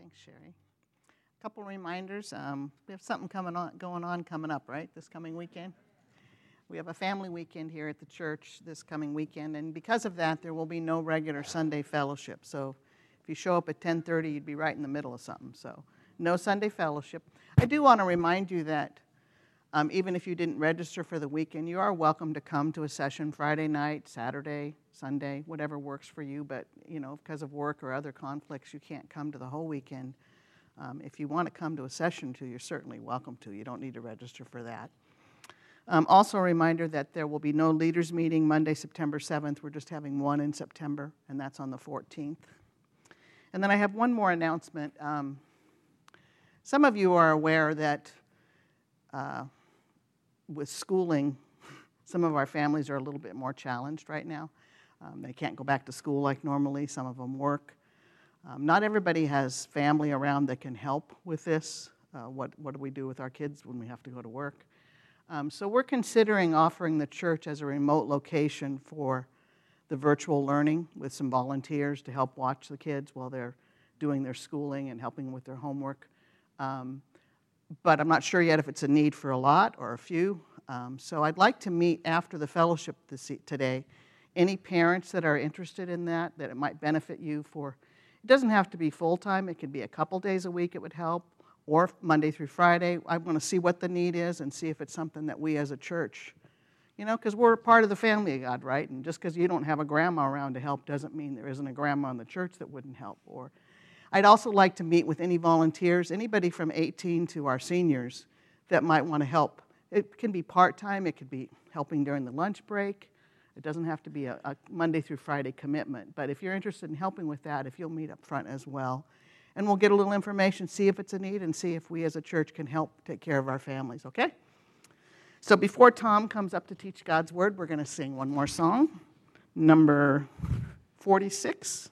Thanks, Sherry. A couple reminders. We have something going on coming up, right, this coming weekend? We have a family weekend here at the church this coming weekend, and because of that, there will be no regular Sunday fellowship. So if you show up at 10:30, you'd be right in the middle of something. So no Sunday fellowship. I do want to remind you that even if you didn't register for the weekend, you are welcome to come to a session Friday night, Saturday, Sunday, whatever works for you. But, because of work or other conflicts, you can't come to the whole weekend. If you want to come to a session too, you're certainly welcome to. You don't need to register for that. Also a reminder that there will be no leaders meeting Monday, September 7th. We're just having one in September, and that's on the 14th. And then I have one more announcement. Some of you are aware that with schooling, some of our families are a little bit more challenged right now. They can't go back to school like normally. Some of them work. Not everybody has family around that can help with this. What do we do with our kids when we have to go to work? So we're considering offering the church as a remote location for the virtual learning with some volunteers to help watch the kids while they're doing their schooling and helping with their homework. But I'm not sure yet if it's a need for a lot or a few. So I'd like to meet after the fellowship today. Any parents that are interested in that it might benefit you for, it doesn't have to be full-time. It could be a couple days a week it would help, or Monday through Friday. I want to see what the need is and see if it's something that we as a church, because we're part of the family of God, right? And just because you don't have a grandma around to help doesn't mean there isn't a grandma in the church that wouldn't help. Or I'd also like to meet with any volunteers, anybody from 18 to our seniors that might want to help. It can be part-time. It could be helping during the lunch break. It doesn't have to be a Monday through Friday commitment. But if you're interested in helping with that, if you'll meet up front as well. And we'll get a little information, see if it's a need, and see if we as a church can help take care of our families, okay? So before Tom comes up to teach God's Word, we're going to sing one more song, number 46.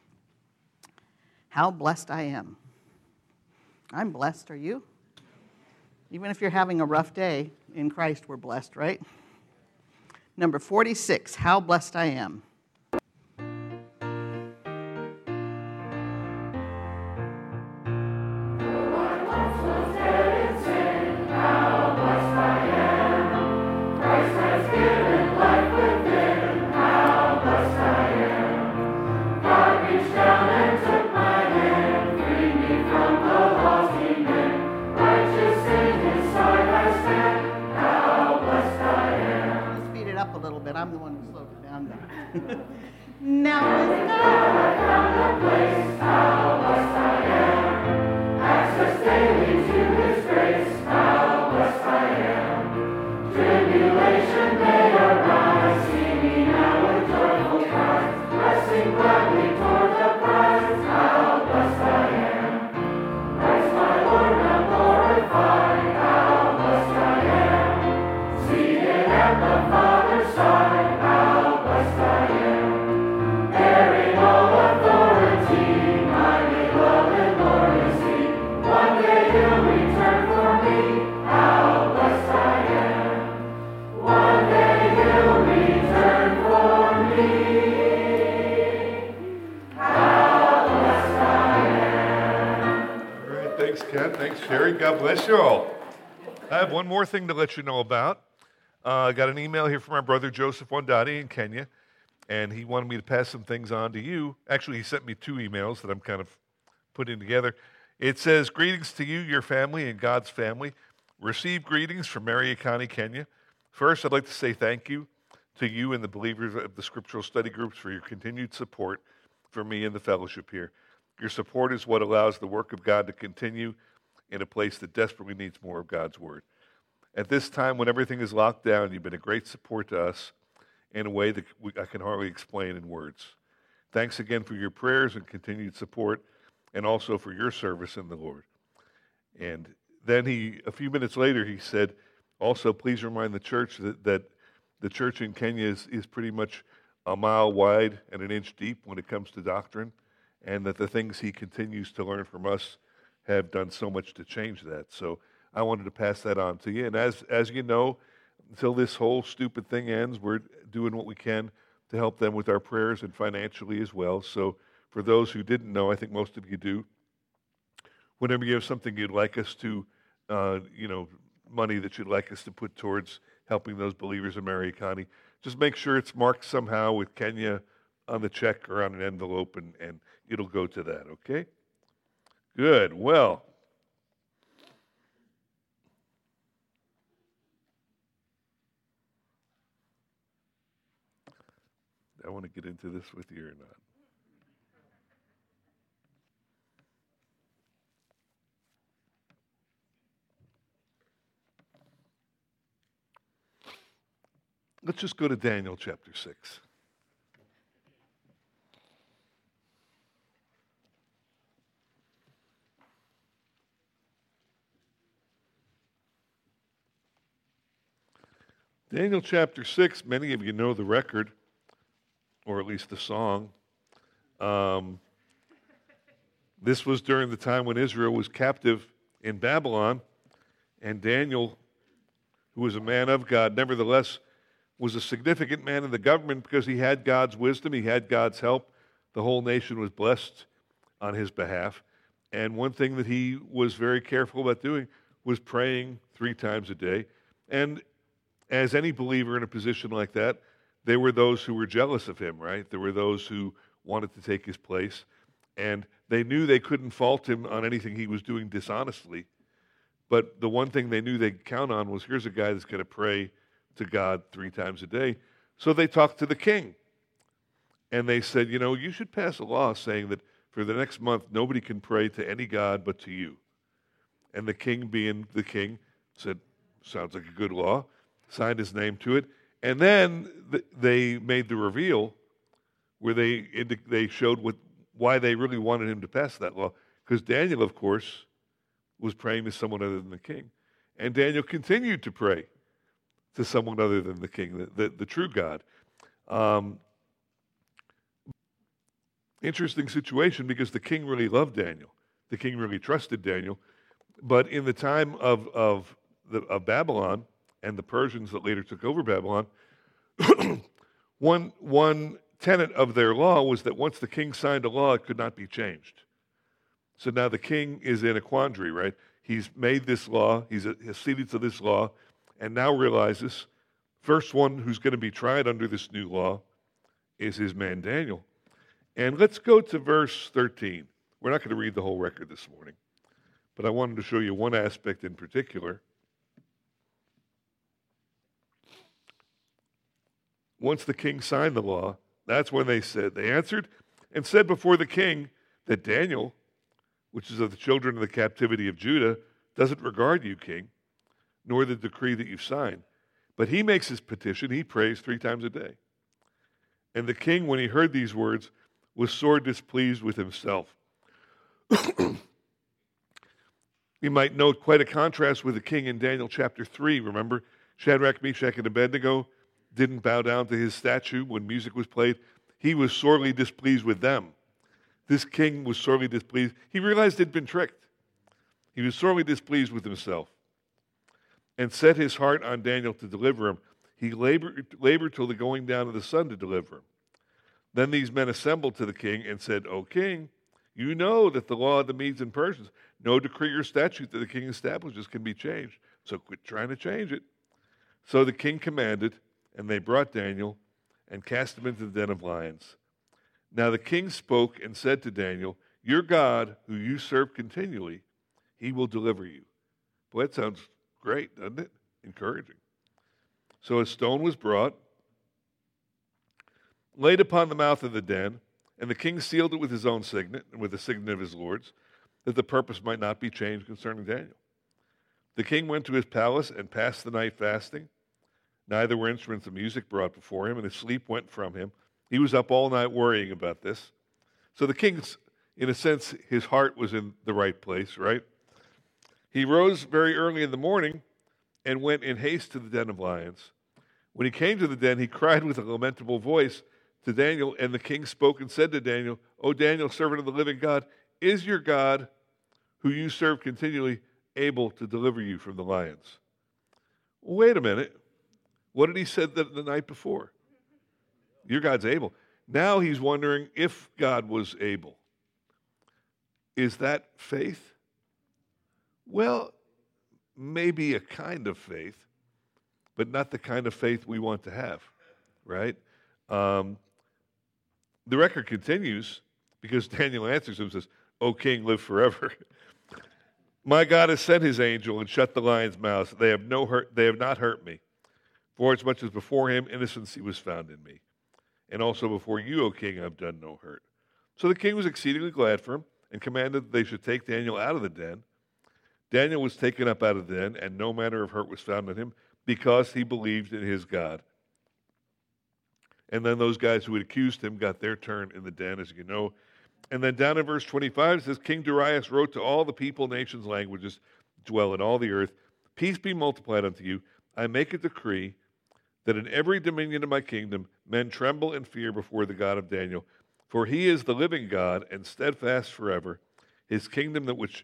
How blessed I am. I'm blessed, are you? Even if you're having a rough day, in Christ we're blessed, right? Number 46, How Blessed I Am. I'm the one who slowed it down now. Now is I found a place, how blessed I am. Access daily to His grace, how blessed I am. Tribulation may arise, see me now with joyful cries, pressing gladly toward the prize, how blessed I am. Christ my Lord now glorified, how blessed I am. Seated at the Father's side. Thanks, Sherry. God bless you all. I have one more thing to let you know about. I got an email here from our brother Joseph Wandati in Kenya, and he wanted me to pass some things on to you. Actually, he sent me 2 emails that I'm kind of putting together. It says, greetings to you, your family, and God's family. Receive greetings from Mariakani, Kenya. First, I'd like to say thank you to you and the believers of the scriptural study groups for your continued support for me and the fellowship here. Your support is what allows the work of God to continue in a place that desperately needs more of God's Word. At this time, when everything is locked down, you've been a great support to us in a way that I can hardly explain in words. Thanks again for your prayers and continued support, and also for your service in the Lord. And then a few minutes later, he said, also, please remind the church that the church in Kenya is pretty much a mile wide and an inch deep when it comes to doctrine, and that the things he continues to learn from us have done so much to change that. So I wanted to pass that on to you. And as you know, until this whole stupid thing ends, we're doing what we can to help them with our prayers and financially as well. So for those who didn't know, I think most of you do, Whenever you have something you'd like us to, money that you'd like us to put towards helping those believers in Marion County, just make sure it's marked somehow with Kenya on the check or on an envelope, and it'll go to that, okay? Good. Well, I want to get into this with you or not. Let's just go to Daniel chapter 6. Daniel chapter 6, many of you know the record, or at least the song. This was during the time when Israel was captive in Babylon, and Daniel, who was a man of God, nevertheless was a significant man in the government because he had God's wisdom, he had God's help. The whole nation was blessed on his behalf. And one thing that he was very careful about doing was praying 3 times a day. And as any believer in a position like that, there were those who were jealous of him, right? There were those who wanted to take his place. And they knew they couldn't fault him on anything he was doing dishonestly. But the one thing they knew they could count on was, here's a guy that's going to pray to God 3 times a day. So they talked to the king. And they said, you should pass a law saying that for the next month, nobody can pray to any god but to you. And the king, being the king, said, sounds like a good law, signed his name to it. And then they made the reveal where they showed why they really wanted him to pass that law. Because Daniel, of course, was praying to someone other than the king. And Daniel continued to pray to someone other than the king, the true God. Interesting situation, because the king really loved Daniel. The king really trusted Daniel. But in the time of Babylon and the Persians that later took over Babylon, one tenet of their law was that once the king signed a law, it could not be changed. So now the king is in a quandary, right? He's made this law, he's acceded to this law, and now realizes first one who's going to be tried under this new law is his man Daniel. And let's go to verse 13. We're not going to read the whole record this morning, but I wanted to show you one aspect in particular. Once the king signed the law, that's when they answered and said before the king that Daniel, which is of the children of the captivity of Judah, doesn't regard you, king, nor the decree that you've signed. But he makes his petition, he prays 3 times a day. And the king, when he heard these words, was sore displeased with himself. You might note quite a contrast with the king in Daniel chapter 3. Remember, Shadrach, Meshach, and Abednego didn't bow down to his statue when music was played. He was sorely displeased with them. This king was sorely displeased. He realized he'd been tricked. He was sorely displeased with himself and set his heart on Daniel to deliver him. He labored till the going down of the sun to deliver him. Then these men assembled to the king and said, O king, you know that the law of the Medes and Persians, no decree or statute that the king establishes can be changed. So quit trying to change it. So the king commanded, and they brought Daniel and cast him into the den of lions. Now the king spoke and said to Daniel, your God, who you serve continually, he will deliver you. Boy, that sounds great, doesn't it? Encouraging. So a stone was brought, laid upon the mouth of the den, and the king sealed it with his own signet and with the signet of his lords, that the purpose might not be changed concerning Daniel. The king went to his palace and passed the night fasting. Neither were instruments of music brought before him, and his sleep went from him. He was up all night worrying about this. So the king's, in a sense, his heart was in the right place, right? He rose very early in the morning and went in haste to the den of lions. When he came to the den, he cried with a lamentable voice to Daniel, and the king spoke and said to Daniel, O Daniel, servant of the living God, is your God, who you serve continually, able to deliver you from the lions? Wait a minute. What did he say the night before? Your God's able. Now he's wondering if God was able. Is that faith? Well, maybe a kind of faith, but not the kind of faith we want to have, right? Um, the record continues because Daniel answers him and says, "O king, live forever. My God has sent his angel and shut the lions' mouths. They have not hurt me. For as much as before him innocency was found in me. And also before you, O king, I have done no hurt." So the king was exceedingly glad for him and commanded that they should take Daniel out of the den. Daniel was taken up out of the den, and no manner of hurt was found in him because he believed in his God. And then those guys who had accused him got their turn in the den, as you know. And then down in verse 25, it says, King Darius wrote to all the people, nations, languages, dwell in all the earth, peace be multiplied unto you. I make a decree that in every dominion of my kingdom men tremble and fear before the God of Daniel. For he is the living God and steadfast forever. His kingdom which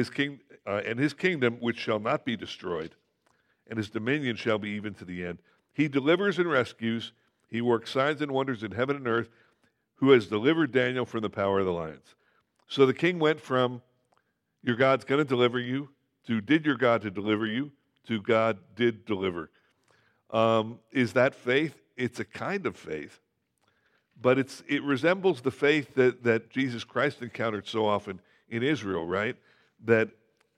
shall not be destroyed, and his dominion shall be even to the end. He delivers and rescues. He works signs and wonders in heaven and earth, who has delivered Daniel from the power of the lions. So the king went from, your God's going to deliver you, to did your God to deliver you, to God did deliver. Is that faith? It's a kind of faith, but it resembles the faith that Jesus Christ encountered so often in Israel, right? That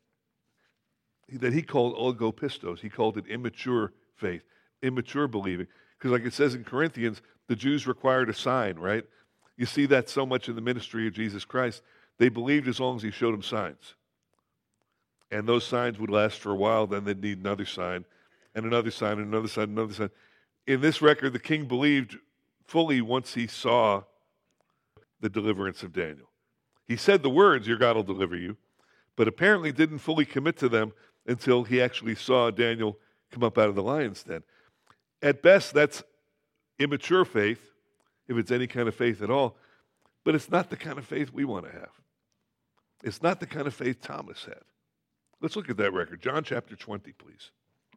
he called oligopistos. He called it immature faith, immature believing. Because like it says in Corinthians, the Jews required a sign, right? You see that so much in the ministry of Jesus Christ. They believed as long as he showed them signs. And those signs would last for a while, then they'd need another sign, and another sign, and another sign, and another sign. In this record, the king believed fully once he saw the deliverance of Daniel. He said the words, your God will deliver you, but apparently didn't fully commit to them until he actually saw Daniel come up out of the lion's den. At best, that's immature faith, if it's any kind of faith at all, but it's not the kind of faith we want to have. It's not the kind of faith Thomas had. Let's look at that record. John chapter 20, please.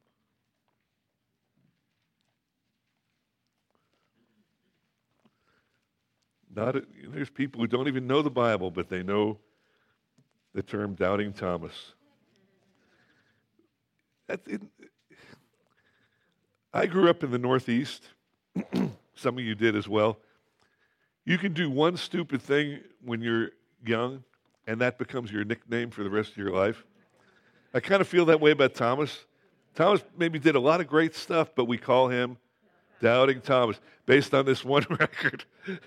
There's people who don't even know the Bible, but they know the term doubting Thomas. I grew up in the Northeast. Some of you did as well. You can do one stupid thing when you're young, and that becomes your nickname for the rest of your life. I kind of feel that way about Thomas. Thomas maybe did a lot of great stuff, but we call him Doubting Thomas based on this one record.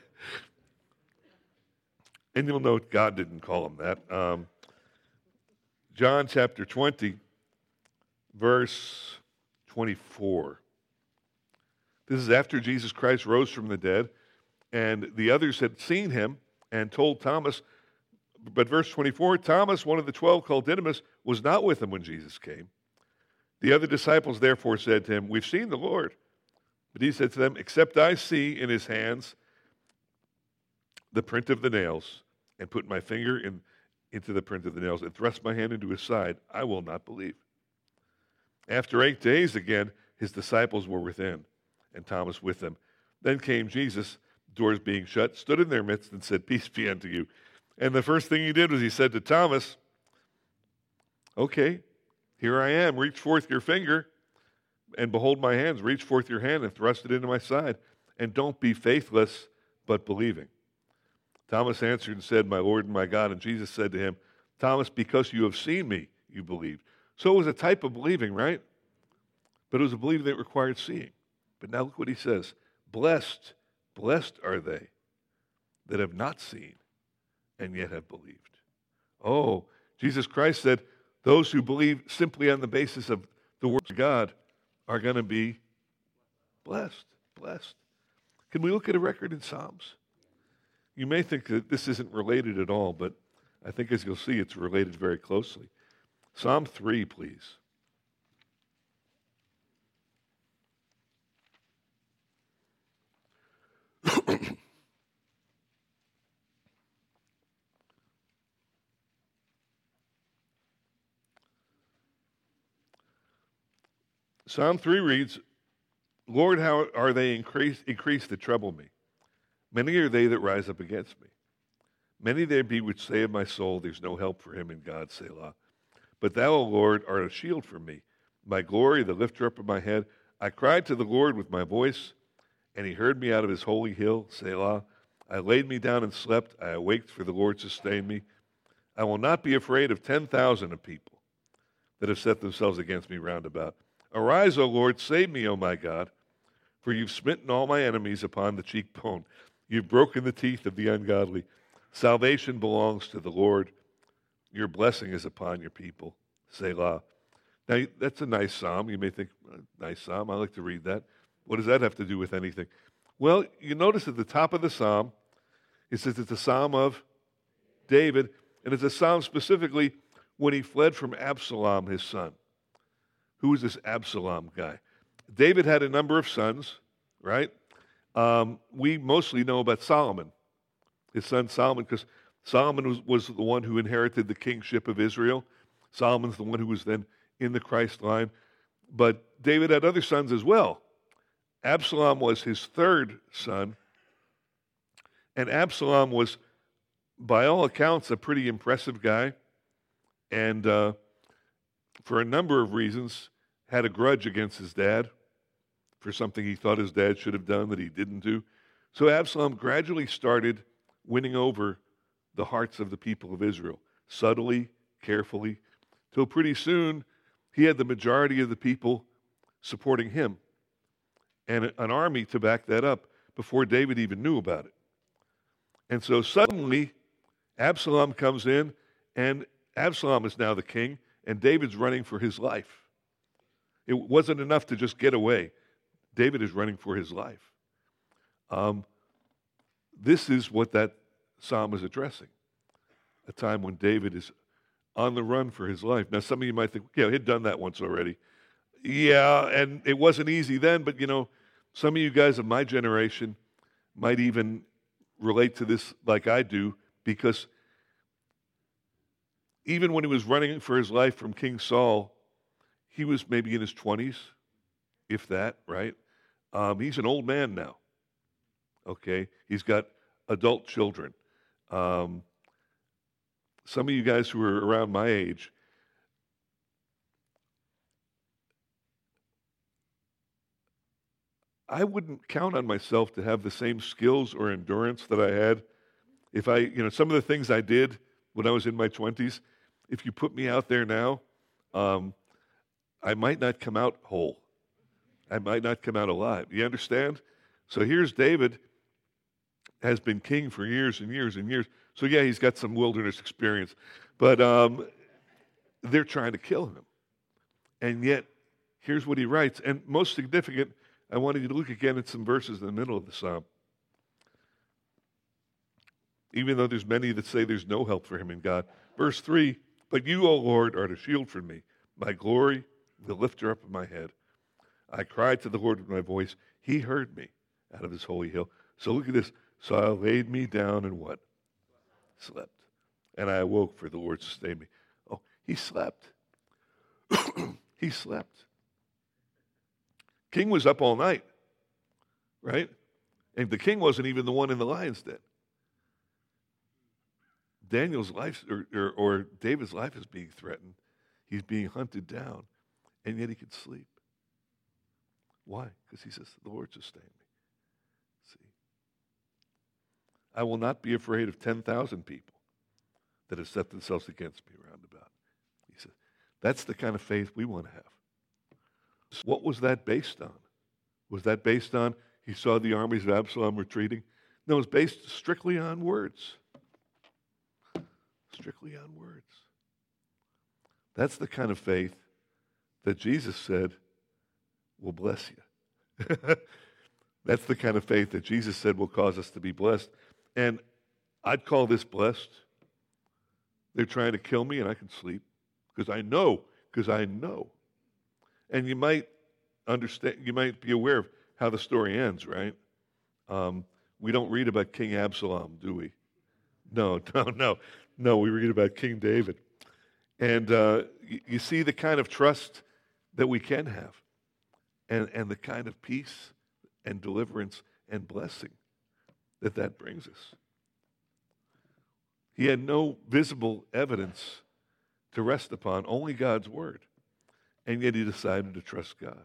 And you'll note God didn't call him that. John chapter 20, verse 24. This is after Jesus Christ rose from the dead, and the others had seen him and told Thomas. But verse 24, Thomas, one of the 12 called Didymus, was not with him when Jesus came. The other disciples therefore said to him, we've seen the Lord. But he said to them, except I see in his hands the print of the nails, and put my finger into the print of the nails, and thrust my hand into his side, I will not believe. After 8 days again, his disciples were within, and Thomas with them. Then came Jesus, doors being shut, stood in their midst, and said, peace be unto you. And the first thing he did was he said to Thomas, okay, here I am, reach forth your finger, and behold my hands, reach forth your hand and thrust it into my side, and don't be faithless, but believing. Thomas answered and said, my Lord and my God. And Jesus said to him, Thomas, because you have seen me, you believed. So it was a type of believing, right? But it was a believing that required seeing. But now look what he says. Blessed are they that have not seen and yet have believed. Oh, Jesus Christ said, those who believe simply on the basis of the words of God are going to be blessed. Can we look at a record in Psalms? You may think that this isn't related at all, but I think as you'll see, it's related very closely. Psalm 3, please. Psalm 3 reads, Lord, how are they increased that trouble me? Many are they that rise up against me. Many there be which say of my soul, there's no help for him in God, Selah. But thou, O Lord, art a shield for me, my glory, the lifter up of my head. I cried to the Lord with my voice, and he heard me out of his holy hill, Selah. I laid me down and slept. I awaked, for the Lord sustained me. I will not be afraid of 10,000 of people that have set themselves against me round about. Arise, O Lord, save me, O my God, for you've smitten all my enemies upon the cheekbone. You've broken the teeth of the ungodly. Salvation belongs to the Lord. Your blessing is upon your people. Selah. Now, that's a nice psalm. You may think, nice psalm. I like to read that. What does that have to do with anything? Well, you notice at the top of the psalm, it says it's a psalm of David, and it's a psalm specifically when he fled from Absalom, his son. Who is this Absalom guy? David had a number of sons, right? We mostly know about Solomon, his son Solomon, because Solomon was the one who inherited the kingship of Israel. Solomon's the one who was then in the Christ line. But David had other sons as well. Absalom was his third son. And Absalom was, by all accounts, a pretty impressive guy. And for a number of reasons, had a grudge against his dad for something he thought his dad should have done that he didn't do. So Absalom gradually started winning over the hearts of the people of Israel, subtly, carefully, till pretty soon he had the majority of the people supporting him and an army to back that up before David even knew about it. And so suddenly Absalom comes in, and Absalom is now the king, and David's running for his life. It wasn't enough to just get away. David is running for his life. This is what that psalm is addressing, a time when David is on the run for his life. Now, some of you might think, yeah, he'd done that once already. Yeah, and it wasn't easy then, but, some of you guys of my generation might even relate to this like I do, because even when he was running for his life from King Saul, he was maybe in his 20s, if that, right? He's an old man now, okay? He's got adult children. Some of you guys who are around my age, I wouldn't count on myself to have the same skills or endurance that I had if some of the things I did when I was in my 20s, if you put me out there now, I might not come out whole. I might not come out alive. You understand? So here's David, has been king for years and years and years. So yeah, he's got some wilderness experience. But they're trying to kill him. And yet, here's what he writes. And most significant, I wanted you to look again at some verses in the middle of the psalm. Even though there's many that say there's no help for him in God. Verse 3, but you, O Lord, art a shield for me, my glory, the lifter up of my head. I cried to the Lord with my voice. He heard me out of his holy hill. So look at this. So I laid me down and what? Slept. And I awoke, for the Lord sustained me. Oh, he slept. He slept. King was up all night, right? And the king wasn't even the one in the lion's den. Daniel's life, or David's life is being threatened. He's being hunted down, and yet he could sleep. Why? Because he says, the Lord sustained me. See? I will not be afraid of 10,000 people that have set themselves against me round about. He said, that's the kind of faith we want to have. What was that based on? Was that based on he saw the armies of Absalom retreating? No, it was based strictly on words. Strictly on words. That's the kind of faith that Jesus said will bless you. That's the kind of faith that Jesus said will cause us to be blessed. And I'd call this blessed. They're trying to kill me and I can sleep because I know. And you might understand, you might be aware of how the story ends, right? We don't read about King Absalom, do we? No, we read about King David. And you see the kind of trust that we can have and the kind of peace and deliverance and blessing that brings us. He had no visible evidence to rest upon only God's word. And yet he decided to trust God.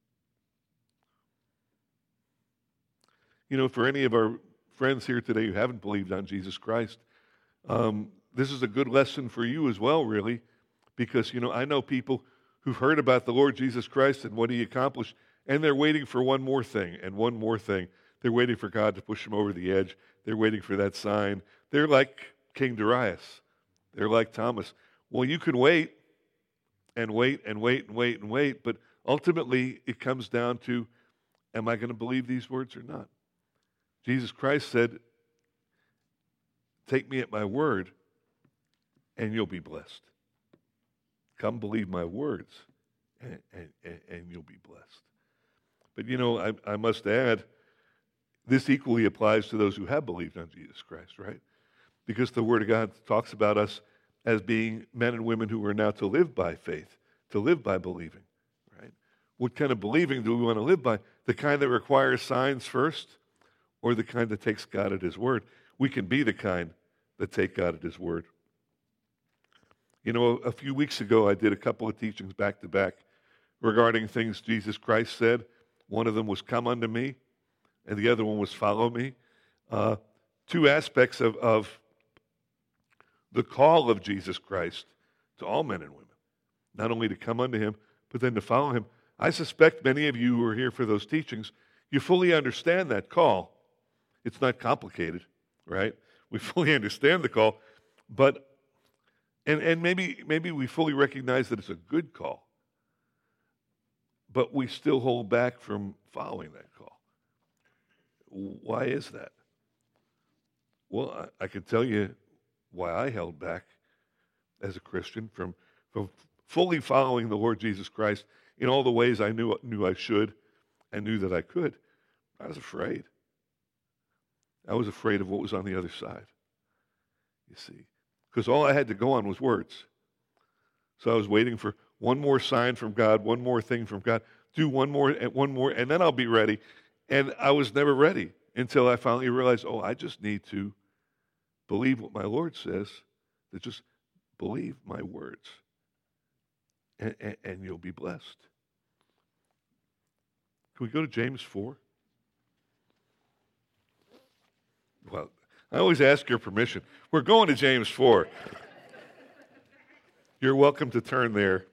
You know, for any of our friends here today who haven't believed on Jesus Christ, this is a good lesson for you as well, really, because, you know, I know people who've heard about the Lord Jesus Christ and what he accomplished, and they're waiting for one more thing and one more thing. They're waiting for God to push them over the edge. They're waiting for that sign. They're like King Darius. They're like Thomas. Well, you can wait and wait and wait and wait and wait, but ultimately it comes down to, am I going to believe these words or not? Jesus Christ said, take me at my word and you'll be blessed. Come believe my words and you'll be blessed. But you know, I must add, this equally applies to those who have believed on Jesus Christ, right? Because the Word of God talks about us as being men and women who are now to live by faith, to live by believing, right? What kind of believing do we want to live by? The kind that requires signs first, or the kind that takes God at his word? We can be the kind that take God at his word. You know, a few weeks ago, I did a couple of teachings back to back regarding things Jesus Christ said. One of them was, come unto me, and the other one was, follow me. Two aspects of the call of Jesus Christ to all men and women, not only to come unto him, but then to follow him. I suspect many of you who are here for those teachings, you fully understand that call. It's not complicated, right? We fully understand the call, but and maybe we fully recognize that it's a good call, but we still hold back from following that call. Why is that? Well, I can tell you why I held back as a Christian from fully following the Lord Jesus Christ in all the ways I knew I should and knew that I could. I was afraid. I was afraid of what was on the other side, you see, because all I had to go on was words. So I was waiting for one more sign from God, one more thing from God, do one more, and then I'll be ready. And I was never ready until I finally realized, I just need to believe what my Lord says, that just believe my words, and you'll be blessed. Can we go to James 4? Well, I always ask your permission. We're going to James 4. You're welcome to turn there.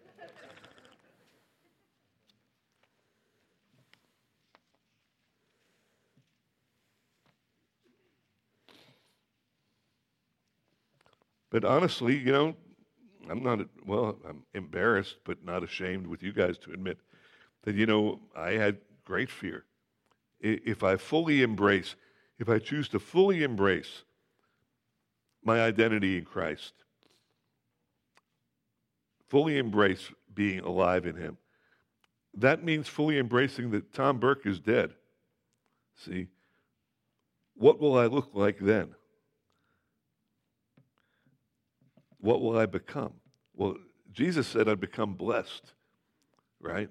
But honestly, you know, I'm embarrassed, but not ashamed with you guys to admit that, you know, I had great fear. If I choose to fully embrace my identity in Christ, fully embrace being alive in him, that means fully embracing that Tom Burke is dead. See, what will I look like then? What will I become? Well, Jesus said I'd become blessed, right?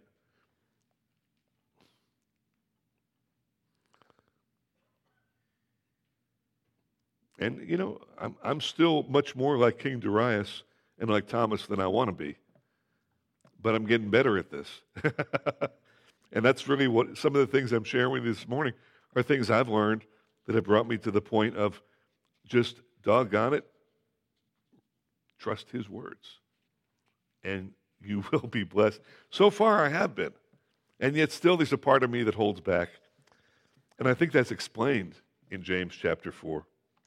And, you know, I'm still much more like King Darius and like Thomas than I want to be. But I'm getting better at this. And that's really what some of the things I'm sharing with you this morning are things I've learned that have brought me to the point of just, doggone it, trust his words, and you will be blessed. So far, I have been. And yet still there's a part of me that holds back. And I think that's explained in James chapter 4.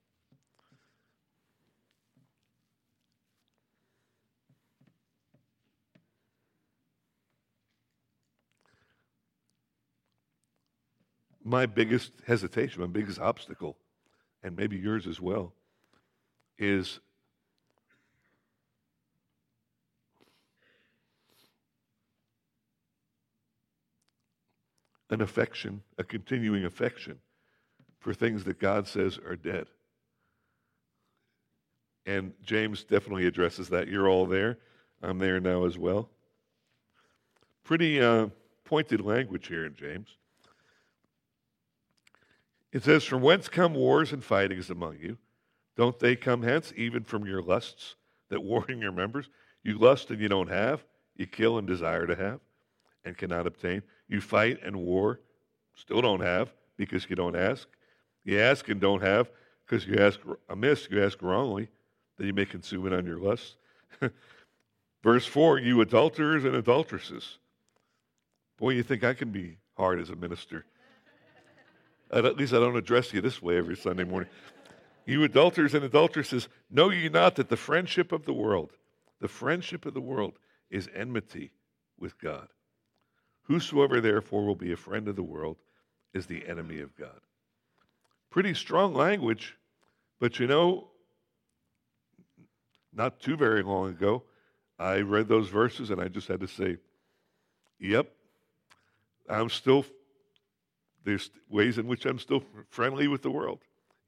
My biggest hesitation, my biggest obstacle, and maybe yours as well, is an affection, a continuing affection for things that God says are dead. And James definitely addresses that. You're all there. I'm there now as well. Pretty pointed language here in James. It says, from whence come wars and fightings among you? Don't they come hence even from your lusts that war in your members? You lust and you don't have. You kill and desire to have and cannot obtain. You fight and war, still don't have because you don't ask. You ask and don't have because you ask amiss, you ask wrongly, that you may consume it on your lusts. Verse 4, you adulterers and adulteresses. Boy, you think I can be hard as a minister. At least I don't address you this way every Sunday morning. You adulterers and adulteresses, know ye not that the friendship of the world is enmity with God. Whosoever therefore will be a friend of the world is the enemy of God. Pretty strong language, but not too very long ago, I read those verses and I just had to say, yep, there's ways in which I'm still friendly with the world,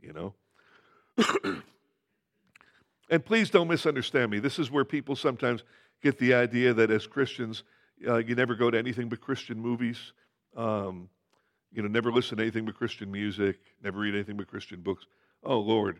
And please don't misunderstand me. This is where people sometimes get the idea that as Christians, you never go to anything but Christian movies, never listen to anything but Christian music, never read anything but Christian books. Oh, Lord.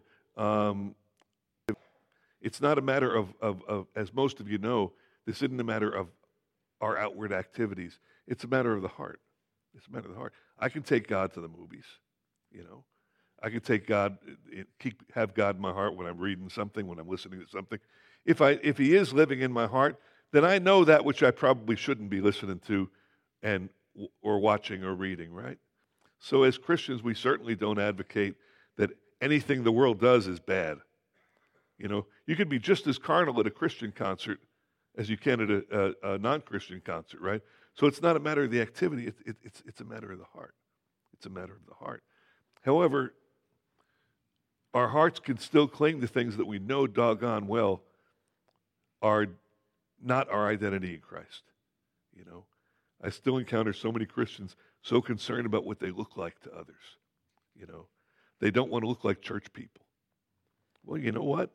It's not a matter of, as most of you know, this isn't a matter of our outward activities. It's a matter of the heart. It's a matter of the heart. I can take God to the movies, I can take God, have God in my heart when I'm reading something, when I'm listening to something. If He is living in my heart, then I know that which I probably shouldn't be listening to or watching or reading, right? So as Christians, we certainly don't advocate that anything the world does is bad. You can be just as carnal at a Christian concert as you can at a non-Christian concert, right? So it's not a matter of the activity, it's a matter of the heart. It's a matter of the heart. However, our hearts can still cling to things that we know doggone well are not our identity in Christ. I still encounter so many Christians so concerned about what they look like to others. They don't want to look like church people. Well, you know what?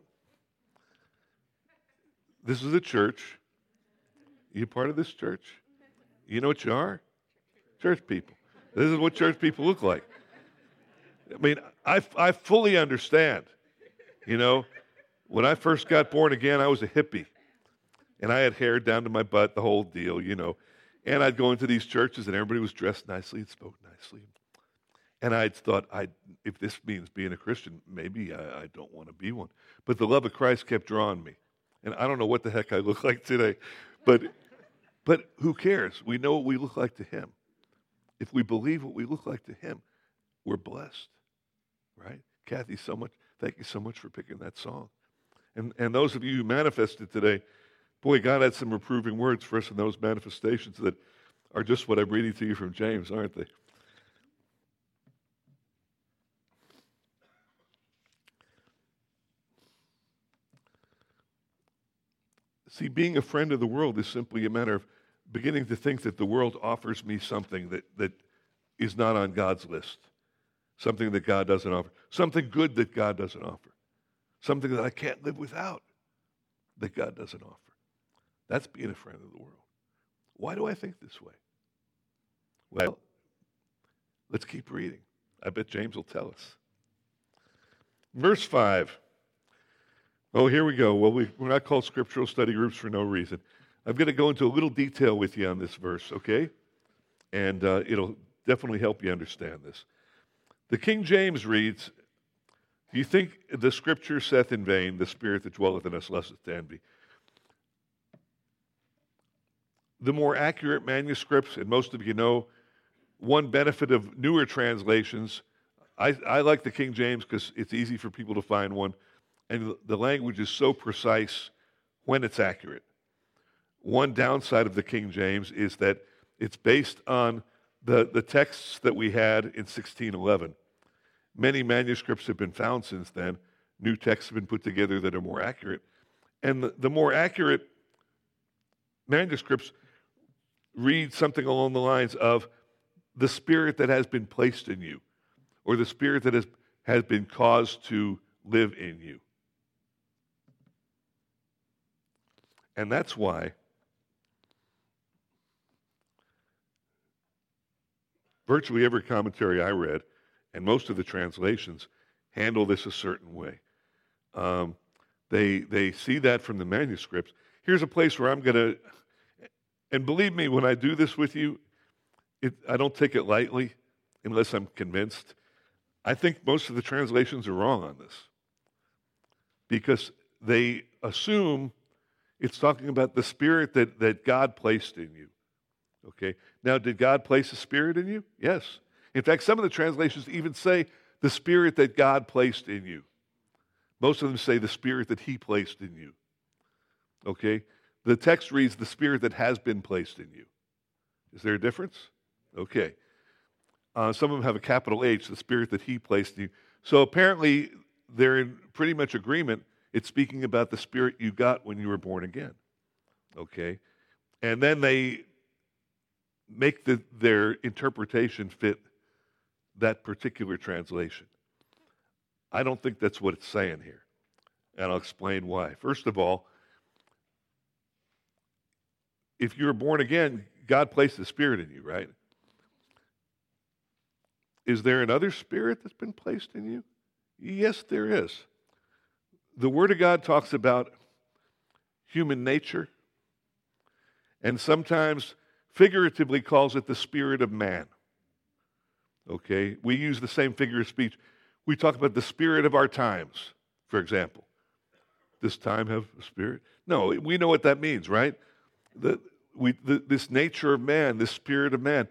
This is a church. You part of this church? You know what you are? Church people. This is what church people look like. I mean, I fully understand. When I first got born again, I was a hippie. And I had hair down to my butt, the whole deal, And I'd go into these churches and everybody was dressed nicely and spoke nicely. And I'd thought, if this means being a Christian, maybe I don't want to be one. But the love of Christ kept drawing me. And I don't know what the heck I look like today. But who cares? We know what we look like to Him. If we believe what we look like to Him, we're blessed. Right? Kathy, thank you so much for picking that song. And those of you who manifested today, boy, God had some reproving words for us in those manifestations that are just what I'm reading to you from James, aren't they? See, being a friend of the world is simply a matter of beginning to think that the world offers me something that is not on God's list, something that God doesn't offer, something good that God doesn't offer, something that I can't live without that God doesn't offer. That's being a friend of the world. Why do I think this way? Well, let's keep reading. I bet James will tell us. Verse 5. Oh, here we go. Well, we're not called scriptural study groups for no reason. I'm going to go into a little detail with you on this verse, okay? And it'll definitely help you understand this. The King James reads, do you think the scripture saith in vain, the spirit that dwelleth in us lusteth to envy? The more accurate manuscripts, and most of you know, one benefit of newer translations, I like the King James because it's easy for people to find one, and the language is so precise when it's accurate. One downside of the King James is that it's based on the texts that we had in 1611. Many manuscripts have been found since then. New texts have been put together that are more accurate. And the more accurate manuscripts read something along the lines of the spirit that has been placed in you, or the spirit that has been caused to live in you. And that's why virtually every commentary I read, and most of the translations, handle this a certain way. They see that from the manuscripts. here's a place where I'm going to, and believe me, when I do this with you, I don't take it lightly unless I'm convinced. I think most of the translations are wrong on this because they assume it's talking about the spirit that God placed in you. Okay? Now, did God place a spirit in you? Yes. In fact, some of the translations even say the spirit that God placed in you. Most of them say the spirit that he placed in you. Okay? The text reads the spirit that has been placed in you. Is there a difference? Okay. Some of them have a capital H, the spirit that he placed in you. So apparently they're in pretty much agreement. It's speaking about the spirit you got when you were born again. Okay? And then they make their interpretation fit that particular translation. I don't think that's what it's saying here. And I'll explain why. First of all, if you're born again, God placed the spirit in you, right? Is there another spirit that's been placed in you? Yes, there is. The Word of God talks about human nature and sometimes figuratively calls it the spirit of man. Okay? We use the same figure of speech. We talk about the spirit of our times, for example. This time have a spirit? No, we know what that means, right? This nature of man, this spirit of man,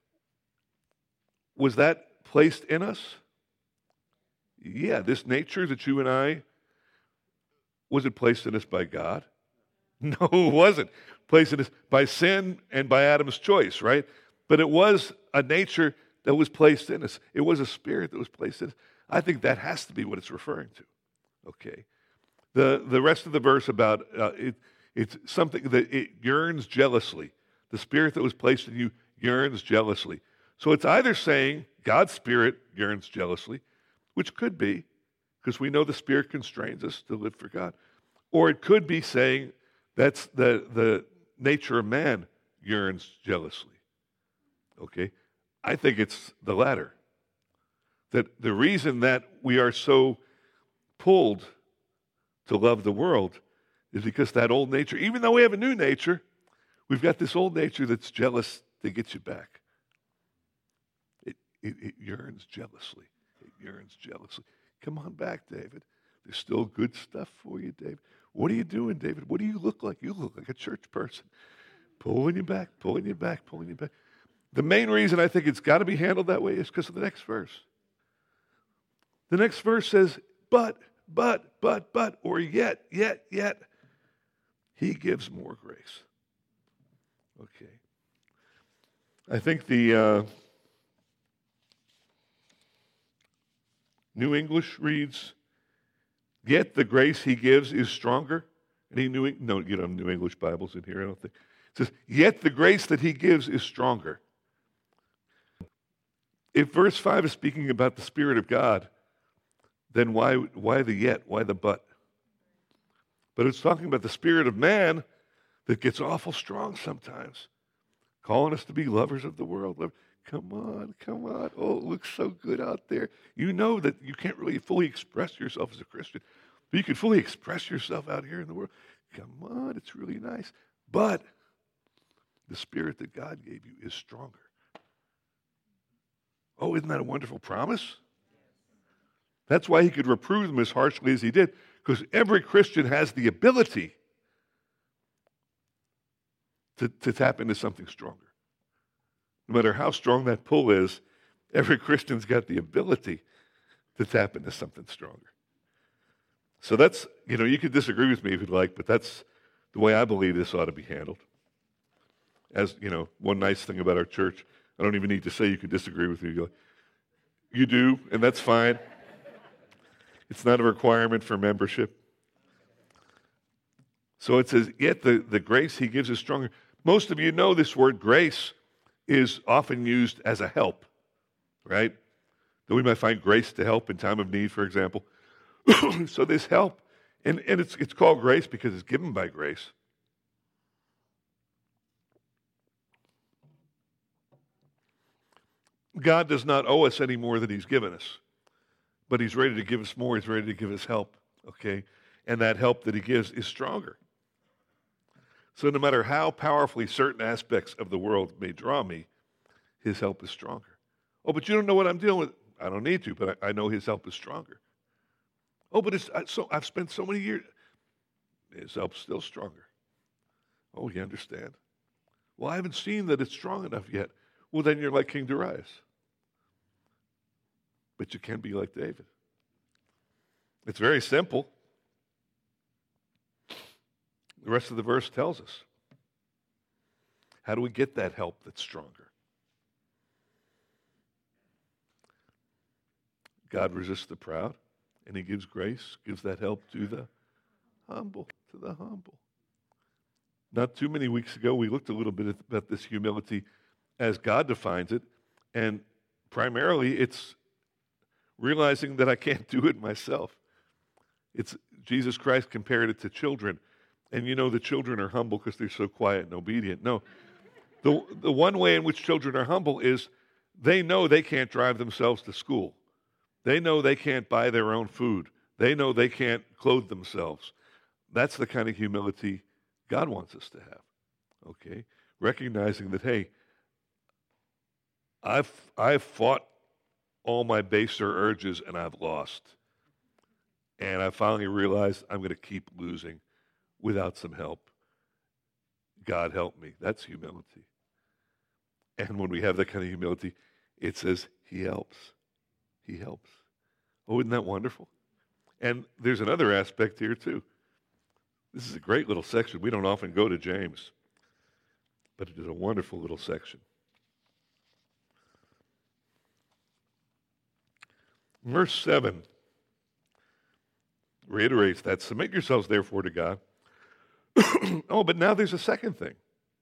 was that placed in us? Yeah, this nature that you and I, was it placed in us by God? No, it wasn't. Placed in us by sin and by Adam's choice, right? But it was a nature that was placed in us. It was a spirit that was placed in us. I think that has to be what it's referring to. Okay. The rest of the verse about it's something that it yearns jealously. The spirit that was placed in you yearns jealously. So it's either saying God's spirit yearns jealously, which could be, because we know the spirit constrains us to live for God. Or it could be saying that's the nature of man yearns jealously. Okay? I think it's the latter. That the reason that we are so pulled to love the world is because that old nature, even though we have a new nature, we've got this old nature that's jealous to get you back. It yearns jealously. It yearns jealously. Come on back, David. There's still good stuff for you, David. What are you doing, David? What do you look like? You look like a church person. Pulling you back, pulling you back, pulling you back. The main reason I think it's got to be handled that way is because of the next verse. The next verse says, but, or yet, he gives more grace. Okay. I think the New English reads, yet the grace he gives is stronger. Any New English Bibles in here, I don't think. It says, yet the grace that he gives is stronger. If verse 5 is speaking about the Spirit of God, then why the yet? Why the but? But it's talking about the spirit of man that gets awful strong sometimes, calling us to be lovers of the world. Come on. Oh, it looks so good out there. You know that you can't really fully express yourself as a Christian, but you can fully express yourself out here in the world. Come on, it's really nice. But the spirit that God gave you is stronger. Oh, isn't that a wonderful promise? That's why he could reprove them as harshly as he did, because every Christian has the ability to tap into something stronger. No matter how strong that pull is, every Christian's got the ability to tap into something stronger. So that's, you could disagree with me if you'd like, but that's the way I believe this ought to be handled. As, one nice thing about our church, I don't even need to say you could disagree with me. You do, and that's fine. It's not a requirement for membership. So it says, yet the grace he gives is stronger. Most of you know this word grace is often used as a help, right? That we might find grace to help in time of need, for example. So this help, and it's called grace because it's given by grace. God does not owe us any more than he's given us, but he's ready to give us more. He's ready to give us help, okay? And that help that he gives is stronger. So no matter how powerfully certain aspects of the world may draw me, his help is stronger. Oh, but you don't know what I'm dealing with. I don't need to, but I know his help is stronger. Oh, but I've spent so many years. His help's still stronger. Oh, you understand? Well, I haven't seen that it's strong enough yet. Well, then you're like King Darius. But you can be like David. It's very simple. The rest of the verse tells us. How do we get that help that's stronger? God resists the proud, and he gives grace, gives that help to the humble, Not too many weeks ago, we looked a little bit at this humility as God defines it, and primarily it's realizing that I can't do it myself. It's Jesus Christ compared it to children. And you know the children are humble because they're so quiet and obedient. No, the one way in which children are humble is they know they can't drive themselves to school. They know they can't buy their own food. They know they can't clothe themselves. That's the kind of humility God wants us to have, okay? Recognizing that, hey, I've fought all my baser urges and I've lost. And I finally realized I'm going to keep losing without some help. God help me. That's humility. And when we have that kind of humility, it says he helps. He helps. Oh, isn't that wonderful? And there's another aspect here too. This is a great little section. We don't often go to James, but it is a wonderful little section. Verse 7 reiterates that. Submit yourselves, therefore, to God. Oh, but now there's a second thing.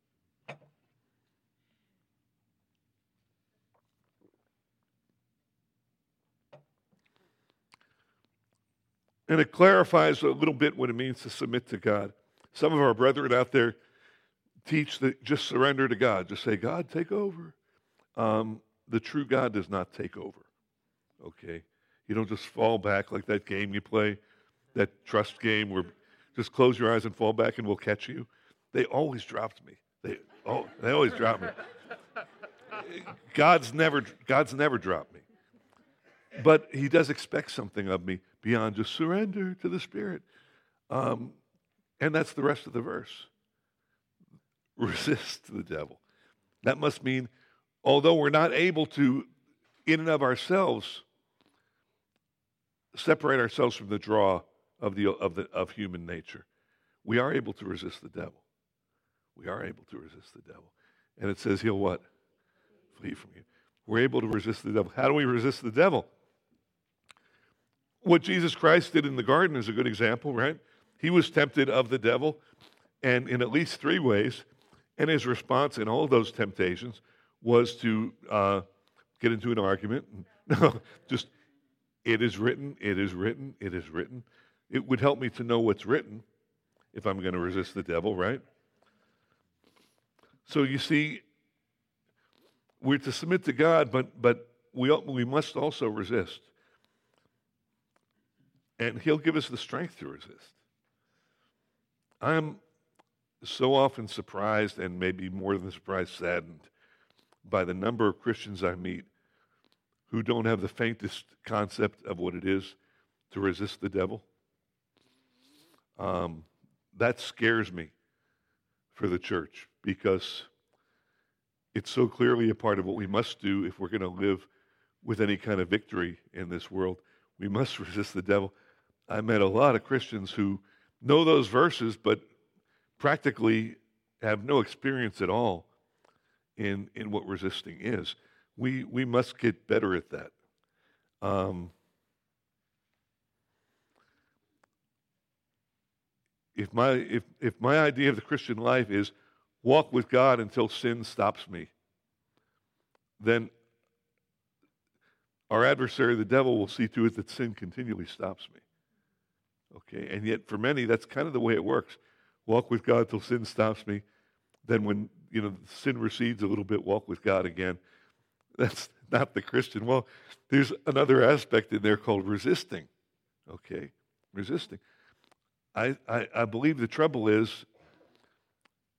And it clarifies a little bit what it means to submit to God. Some of our brethren out there teach that just surrender to God. Just say, God, take over. The true God does not take over. Okay? You don't just fall back like that game you play, that trust game where just close your eyes and fall back and we'll catch you. They always dropped me. They always drop me. God's never dropped me. But he does expect something of me beyond just surrender to the Spirit. And that's the rest of the verse. Resist the devil. That must mean, although we're not able to, in and of ourselves, separate ourselves from the draw of human nature, we are able to resist the devil. We are able to resist the devil. And it says he'll what? Flee from you. We're able to resist the devil. How do we resist the devil? What Jesus Christ did in the garden is a good example, right? He was tempted of the devil, and in at least 3 ways, and his response in all those temptations was to get into an argument. No, just, it is written, it is written, it is written. It would help me to know what's written if I'm going to resist the devil, right? So you see, we're to submit to God, but we must also resist. And he'll give us the strength to resist. I'm so often surprised, and maybe more than surprised, saddened by the number of Christians I meet who don't have the faintest concept of what it is to resist the devil. That scares me for the church because it's so clearly a part of what we must do if we're going to live with any kind of victory in this world. We must resist the devil. I met a lot of Christians who know those verses, but practically have no experience at all in what resisting is. We must get better at that. If my idea of the Christian life is walk with God until sin stops me, then our adversary, the devil, will see to it that sin continually stops me. Okay, and yet for many, that's kind of the way it works. Walk with God till sin stops me. Then when, sin recedes a little bit, walk with God again. That's not the Christian. Well, there's another aspect in there called resisting. Okay, resisting. I believe the trouble is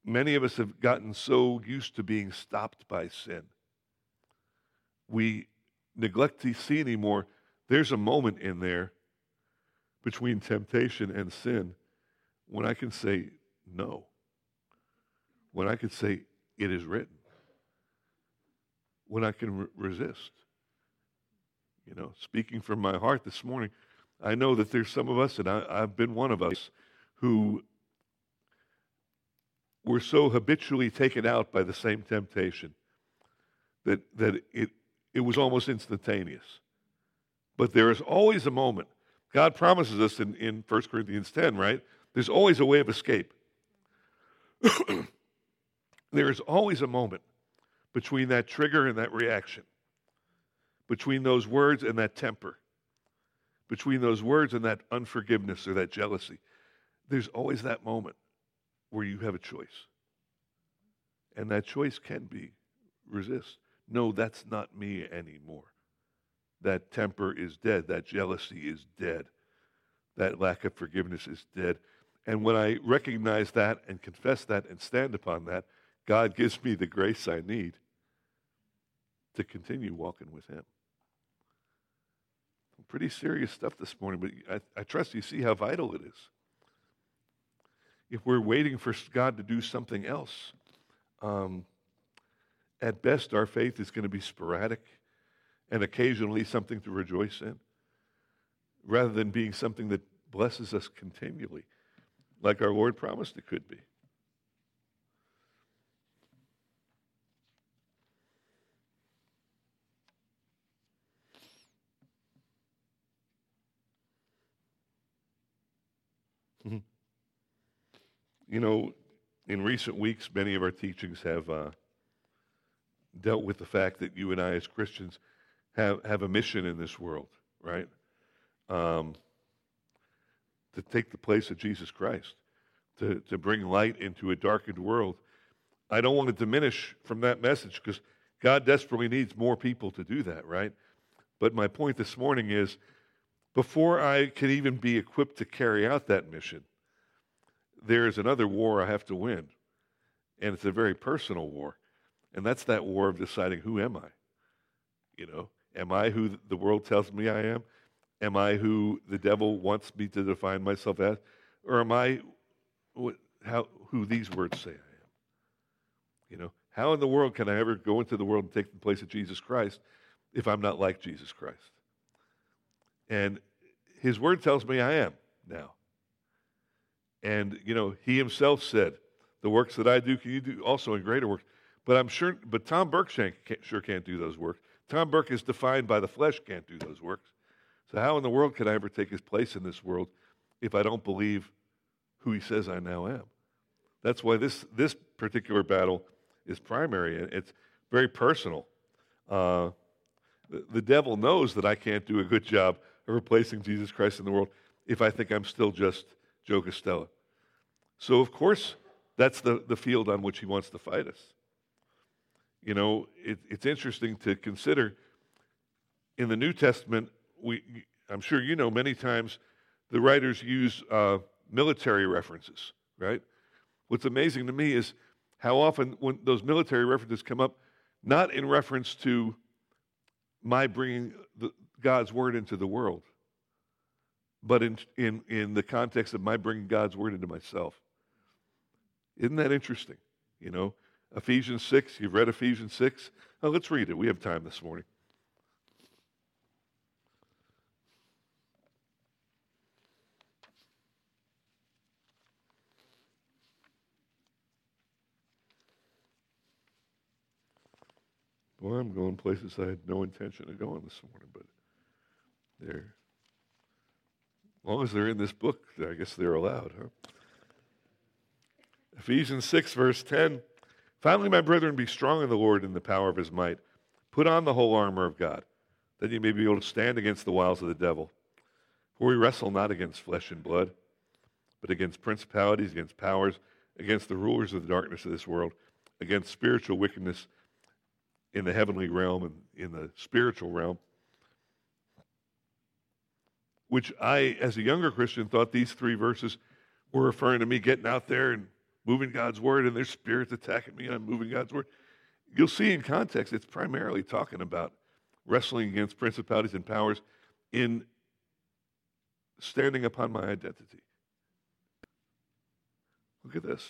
Many of us have gotten so used to being stopped by sin. We neglect to see anymore. There's a moment in there between temptation and sin when I can say no. When I can say it is written. When I can resist. Speaking from my heart this morning, I know that there's some of us, and I've been one of us, who were so habitually taken out by the same temptation that it was almost instantaneous. But there is always a moment. God promises us in 1 Corinthians 10, right? There's always a way of escape. There is always a moment between that trigger and that reaction, between those words and that temper, between those words and that unforgiveness or that jealousy. There's always that moment where you have a choice. And that choice can be resist. No, that's not me anymore. That temper is dead. That jealousy is dead. That lack of forgiveness is dead. And when I recognize that and confess that and stand upon that, God gives me the grace I need to continue walking with him. Pretty serious stuff this morning, but I trust you see how vital it is. If we're waiting for God to do something else, at best our faith is going to be sporadic and occasionally something to rejoice in, rather than being something that blesses us continually, like our Lord promised it could be. In recent weeks, many of our teachings have dealt with the fact that you and I as Christians have a mission in this world, right? To take the place of Jesus Christ, to bring light into a darkened world. I don't want to diminish from that message because God desperately needs more people to do that, right? But my point this morning is, before I can even be equipped to carry out that mission, there is another war I have to win. And it's a very personal war. And that's that war of deciding, who am I? Am I who the world tells me I am? Am I who the devil wants me to define myself as? Or am I who these words say I am? How in the world can I ever go into the world and take the place of Jesus Christ if I'm not like Jesus Christ? And his word tells me I am now. And, he himself said, the works that I do, can you do also in greater works? But Tom Burke sure can't do those works. Tom Burke is defined by the flesh, can't do those works. So how in the world can I ever take his place in this world if I don't believe who he says I now am? That's why this particular battle is primary, and it's very personal. The devil knows that I can't do a good job of replacing Jesus Christ in the world if I think I'm still just Joe Costello. So, of course, that's the field on which he wants to fight us. It's interesting to consider in the New Testament, I'm sure many times the writers use military references, right? What's amazing to me is how often when those military references come up, not in reference to my bringing God's word into the world, but in the context of my bringing God's word into myself. Isn't that interesting? Ephesians 6, you've read Ephesians 6? Oh, let's read it. We have time this morning. Well, I'm going places I had no intention of going this morning, but as long as they're in this book, I guess they're allowed, huh? Ephesians 6, verse 10. Finally, my brethren, be strong in the Lord and the power of his might. Put on the whole armor of God, that you may be able to stand against the wiles of the devil. For we wrestle not against flesh and blood, but against principalities, against powers, against the rulers of the darkness of this world, against spiritual wickedness in the heavenly realm and in the spiritual realm. Which I, as a younger Christian, thought these three verses were referring to me getting out there and moving God's word and there's spirits attacking me and I'm moving God's word. You'll see in context, it's primarily talking about wrestling against principalities and powers in standing upon my identity. Look at this.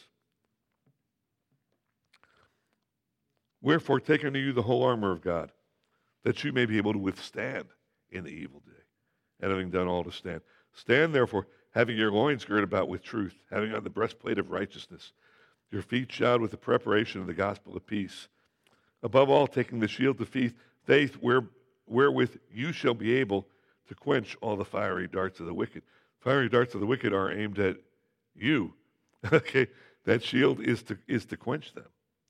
Wherefore, take unto you the whole armor of God, that you may be able to withstand in the evil day, and having done all to stand. Stand therefore, having your loins girded about with truth, having on the breastplate of righteousness, your feet shod with the preparation of the gospel of peace. Above all, taking the shield of faith, wherewith you shall be able to quench all the fiery darts of the wicked. Fiery darts of the wicked are aimed at you. Okay, that shield is to quench them.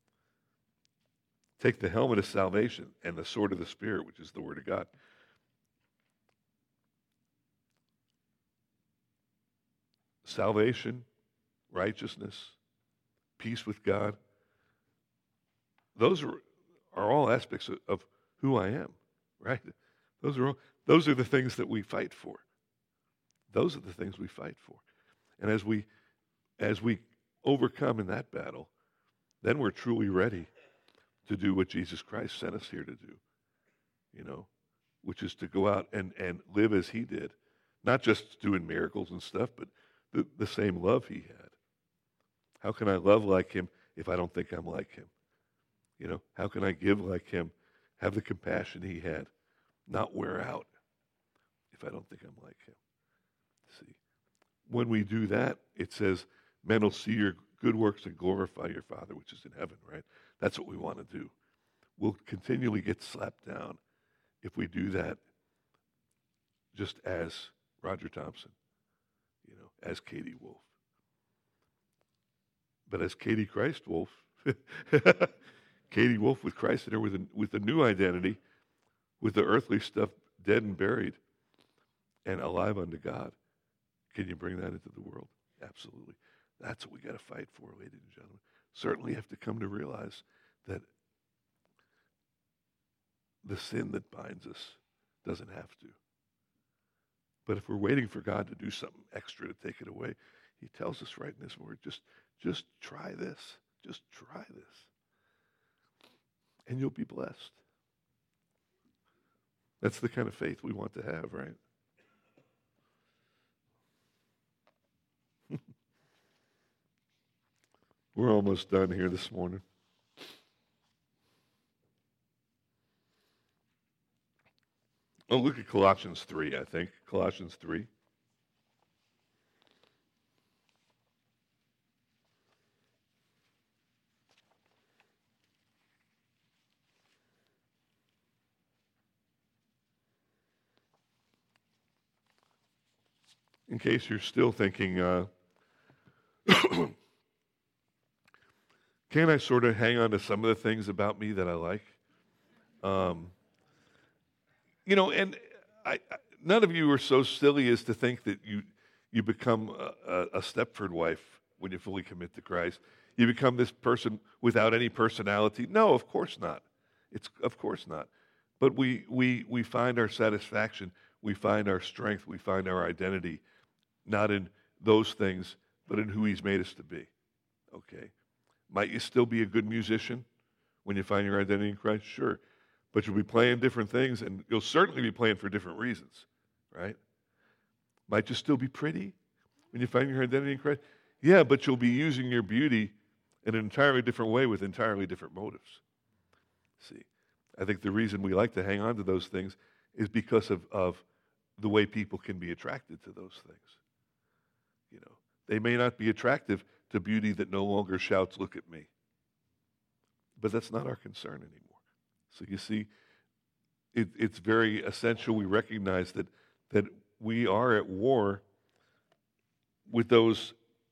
Take the helmet of salvation and the sword of the Spirit, which is the word of God. Salvation, righteousness, peace with God. Those are all aspects of who I am, right? Those are the things that we fight for. Those are the things we fight for. And as we overcome in that battle, then we're truly ready to do what Jesus Christ sent us here to do, which is to go out and live as he did. Not just doing miracles and stuff, but the same love he had. How can I love like him if I don't think I'm like him? How can I give like him, have the compassion he had, not wear out if I don't think I'm like him? See, when we do that, it says, men will see your good works and glorify your Father which is in heaven, right? That's what we want to do. We'll continually get slapped down if we do that, just as Roger Thompson, as Katie Wolf. But as Katie Christ Wolf, Katie Wolf with Christ in her, with a new identity, with the earthly stuff dead and buried, and alive unto God. Can you bring that into the world? Absolutely. That's what we got to fight for, ladies and gentlemen. Certainly have to come to realize that the sin that binds us doesn't have to. But if we're waiting for God to do something extra to take it away, he tells us right in this word, just try this. Just try this. And you'll be blessed. That's the kind of faith we want to have, right? We're almost done here this morning. Oh, look at Colossians 3, I think. Colossians 3. In case you're still thinking, can I sort of hang on to some of the things about me that I like? And none of you are so silly as to think that you become a Stepford wife when you fully commit to Christ. You become this person without any personality. No, of course not. Of course not. But we find our satisfaction, we find our strength, we find our identity, not in those things, but in who he's made us to be. Okay? Might you still be a good musician when you find your identity in Christ? Sure. But you'll be playing different things, and you'll certainly be playing for different reasons, right? Might you still be pretty when you find your identity in Christ? Yeah, but you'll be using your beauty in an entirely different way with entirely different motives. See, I think the reason we like to hang on to those things is because of the way people can be attracted to those things. They may not be attractive to beauty that no longer shouts, "Look at me." But that's not our concern anymore. So you see, it's very essential we recognize that we are at war with those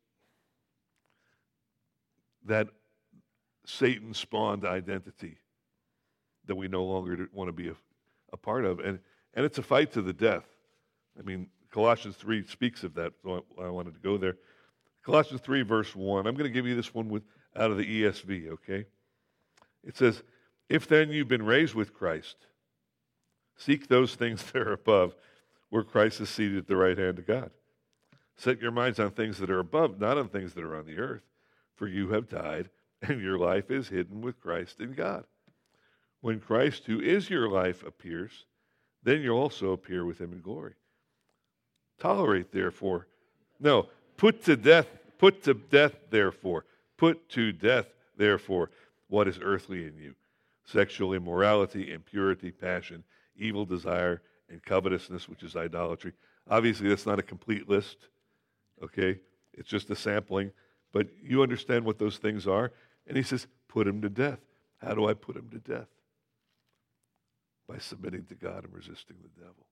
that Satan-spawned identity that we no longer want to be a part of. And it's a fight to the death. I mean, Colossians 3 speaks of that, so I wanted to go there. Colossians 3, verse 1. I'm going to give you this one out of the ESV, okay? It says, "If then you've been raised with Christ, seek those things that are above, where Christ is seated at the right hand of God. Set your minds on things that are above, not on things that are on the earth. for you have died, and your life is hidden with Christ in God. When Christ, who is your life, appears, then you'll also appear with him in glory. Tolerate, therefore. No, put to death, therefore. Put to death, therefore, what is earthly in you: sexual immorality, impurity, passion, evil desire, and covetousness, which is idolatry. Obviously, that's not a complete list, okay? It's just a sampling, but you understand what those things are. And he says, put him to death. How do I put him to death? By submitting to God and resisting the devil.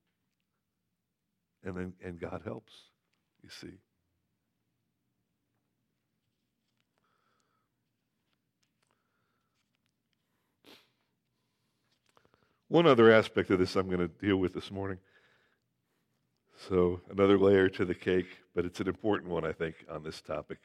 And God helps, you see. One other aspect of this I'm going to deal with this morning. So another layer to the cake, but it's an important one, I think, on this topic.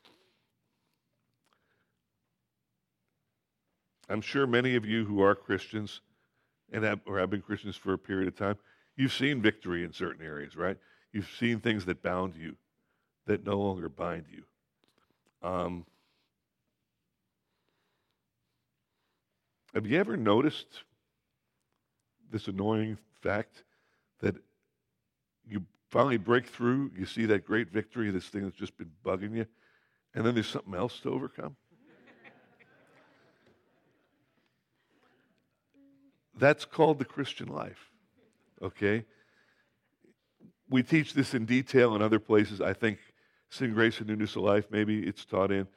I'm sure many of you who are Christians and have been Christians for a period of time, you've seen victory in certain areas, right? You've seen things that bound you, that no longer bind you. Have you ever noticed this annoying fact that you finally break through, you see that great victory, this thing that's just been bugging you, and then there's something else to overcome? That's called the Christian life, okay? We teach this in detail in other places. I think Sin, Grace, and Newness of Life, maybe it's taught in.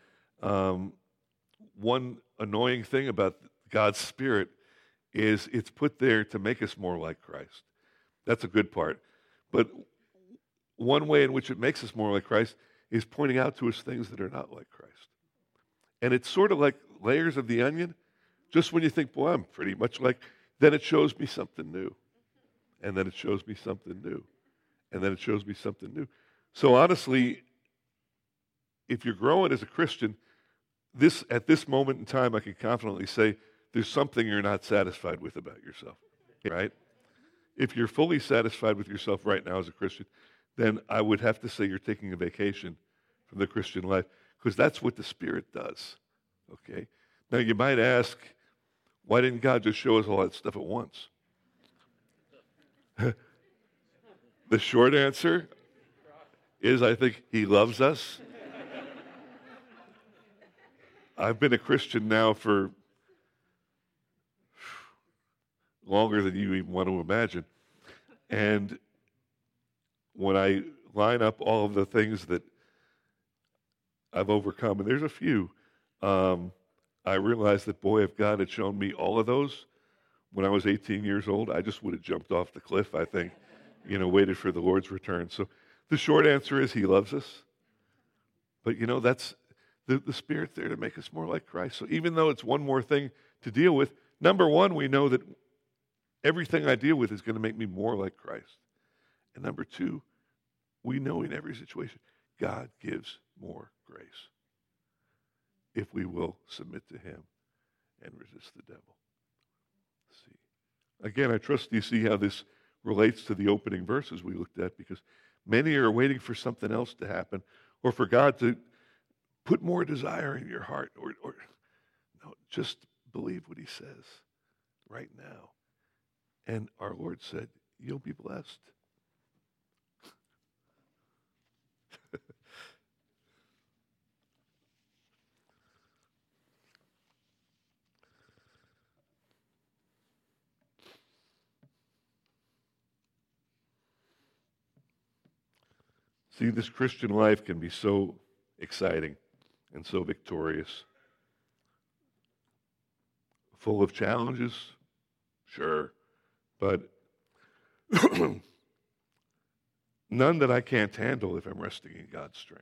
One annoying thing about God's Spirit is it's put there to make us more like Christ. That's a good part. But one way in which it makes us more like Christ is pointing out to us things that are not like Christ. And it's sort of like layers of the onion. Just when you think, boy, I'm pretty much like, then it shows me something new. And then it shows me something new. And then it shows me something new. So honestly, if you're growing as a Christian, at this moment in time, I can confidently say there's something you're not satisfied with about yourself, right? If you're fully satisfied with yourself right now as a Christian, then I would have to say you're taking a vacation from the Christian life, because that's what the Spirit does, okay? Now, you might ask, why didn't God just show us all that stuff at once? The short answer is I think he loves us. I've been a Christian now for longer than you even want to imagine. And when I line up all of the things that I've overcome, and there's a few, I realized that, boy, if God had shown me all of those when I was 18 years old, I just would have jumped off the cliff, I think, waited for the Lord's return. So the short answer is he loves us. But, that's the Spirit's there to make us more like Christ. So even though it's one more thing to deal with, number one, we know that everything I deal with is going to make me more like Christ. And number two, we know in every situation, God gives more grace if we will submit to him and resist the devil. See. Again, I trust you see how this relates to the opening verses we looked at, because many are waiting for something else to happen, or for God to put more desire in your heart, or no, just believe what he says right now. And our Lord said, you'll be blessed. See, this Christian life can be so exciting and so victorious. Full of challenges, sure, but none that I can't handle if I'm resting in God's strength.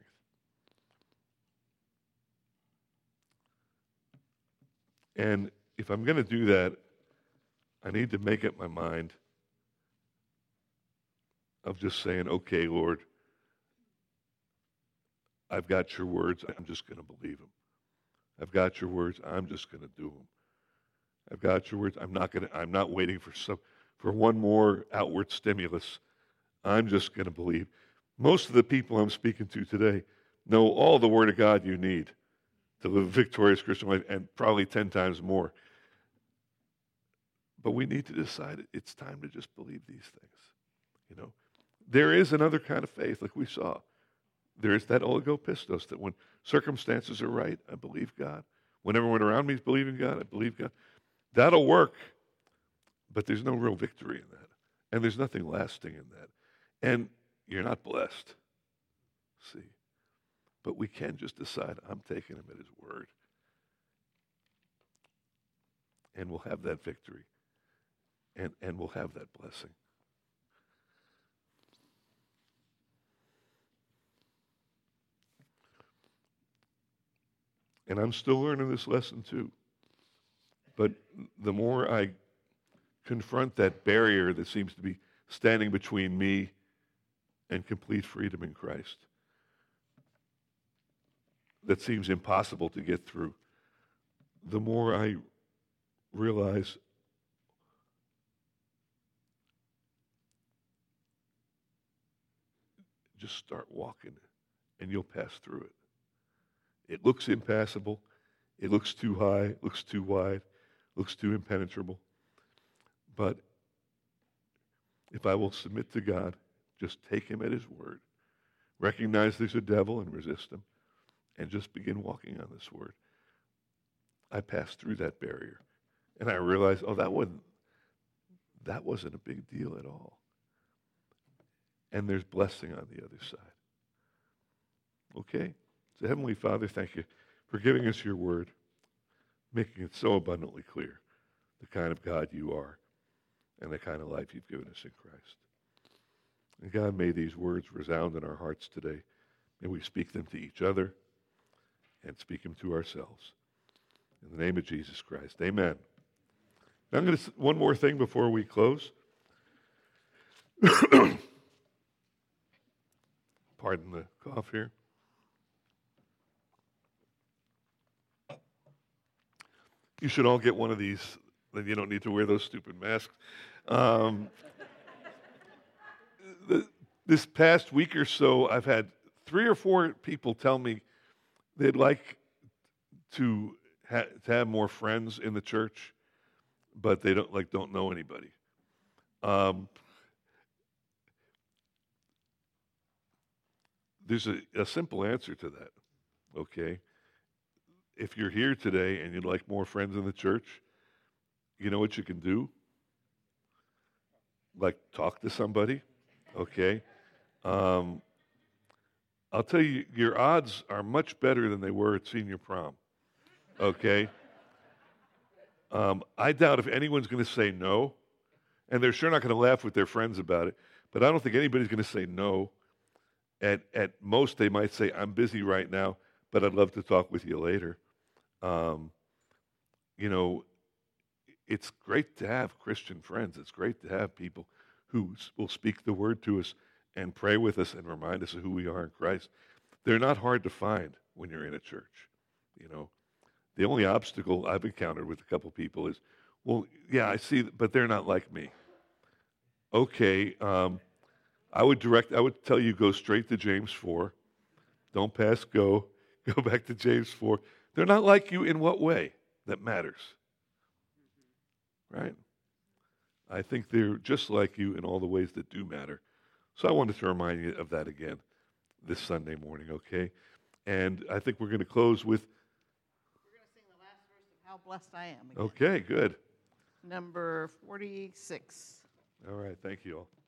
And if I'm going to do that, I need to make up my mind of just saying, okay, Lord, I've got your words, I'm just going to believe them. I've got your words, I'm just going to do them. I've got your words, I'm not waiting for one more outward stimulus. I'm just going to believe. Most of the people I'm speaking to today know all the Word of God you need. to live a victorious Christian life, and probably 10 times more. But we need to decide it's time to just believe these things. You know, there is another kind of faith, like we saw. There is that oligopistos, that when circumstances are right, I believe God. When everyone around me is believing God, I believe God. That'll work, but there's no real victory in that. And there's nothing lasting in that. And you're not blessed. See? But we can just decide, I'm taking him at his word. And we'll have that victory. And we'll have that blessing. And I'm still learning this lesson too. But the more I confront that barrier that seems to be standing between me and complete freedom in Christ, that seems impossible to get through, the more I realize just start walking and you'll pass through it. It looks impassable. It looks too high. It looks too wide. It looks too impenetrable. But if I will submit to God, just take him at his word, recognize there's a devil and resist him, and just begin walking on this word, I passed through that barrier. And I realized, that wasn't a big deal at all. And there's blessing on the other side. Okay? So Heavenly Father, thank you for giving us your word, making it so abundantly clear the kind of God you are and the kind of life you've given us in Christ. And God, may these words resound in our hearts today. May we speak them to each other and speak them to ourselves. In the name of Jesus Christ, amen. Now I'm going to one more thing before we close. Pardon the cough here. You should all get one of these, then you don't need to wear those stupid masks. This past week or so, I've had 3 or 4 people tell me they'd like to have more friends in the church, but they don't know anybody. There's a simple answer to that, okay? If you're here today and you'd like more friends in the church, you know what you can do? Like, talk to somebody, okay? I'll tell you, your odds are much better than they were at senior prom, okay? I doubt if anyone's going to say no, and they're sure not going to laugh with their friends about it, but I don't think anybody's going to say no. At most, they might say, I'm busy right now, but I'd love to talk with you later. It's great to have Christian friends. It's great to have people who will speak the word to us and pray with us and remind us of who we are in Christ. They're not hard to find when you're in a church. The only obstacle I've encountered with a couple people is, well, yeah, I see, but they're not like me. Okay, I would tell you, go straight to James 4. Don't pass go. Go back to James 4. They're not like you in what way that matters? Right? I think they're just like you in all the ways that do matter. So I wanted to remind you of that again this Sunday morning, okay? And I think we're going to close with... We're going to sing the last verse of How Blessed I Am again. Okay, good. Number 46. All right, thank you all.